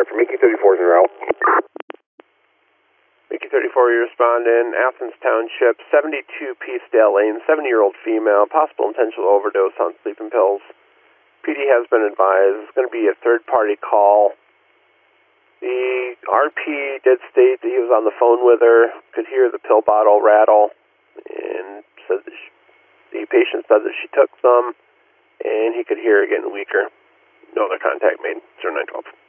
for Mickey 34 is en route. Mickey 34, you respond in Athens Township, 72 Peacedale Lane, 70-year-old female, possible intentional overdose on sleeping pills. PD has been advised. It's going to be a third-party call. The RP did state that he was on the phone with her, could hear the pill bottle rattle, and said that the patient said that she took some, and he could hear her getting weaker. No other contact made. 0912.